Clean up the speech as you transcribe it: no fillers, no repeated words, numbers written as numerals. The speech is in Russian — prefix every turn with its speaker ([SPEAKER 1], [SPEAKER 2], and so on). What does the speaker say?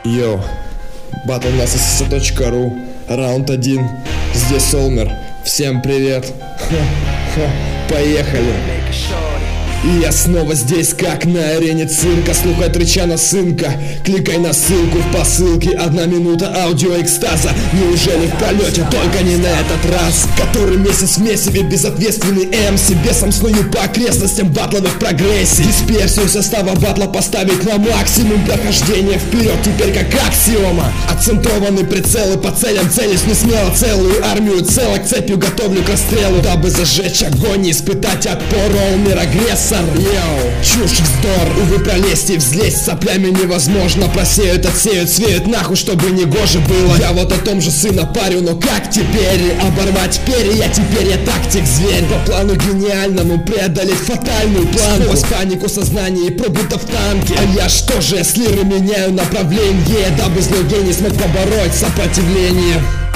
[SPEAKER 1] Йоу, батл на ссс.ру, раунд 1, здесь Солмер, всем привет, поехали. И я снова здесь, как на арене цирка. Слухай тричана сынка, кликай на ссылку в посылке. 1 минута аудиоэкстаза. Неужели в полете, только не на этот раз? Который месяц в месиве, безответственный МС. Бесом сную по окрестностям батловых прогрессий. Дисперсию состава батла поставить на максимум. Прохождение вперед теперь как аксиома. Отцентрованный прицелы по целям, целюсь не смело. Целую армию целок цепью готовлю к расстрелу, дабы зажечь огонь и испытать отпор. Олмер агрессор. Йоу, чушь, вздор, увы, пролезть и взлезть соплями невозможно. Просеют, отсеют, свеют нахуй, чтобы не гоже было. Я вот о том же сына парю, но как теперь оборвать перья? Теперь я тактик зверь. По плану гениальному преодолеть фатальную планку. Сквозь панику сознания и пробуто в танке. А я что же, я с лиры меняю направление, дабы злой гений смог побороть сопротивление.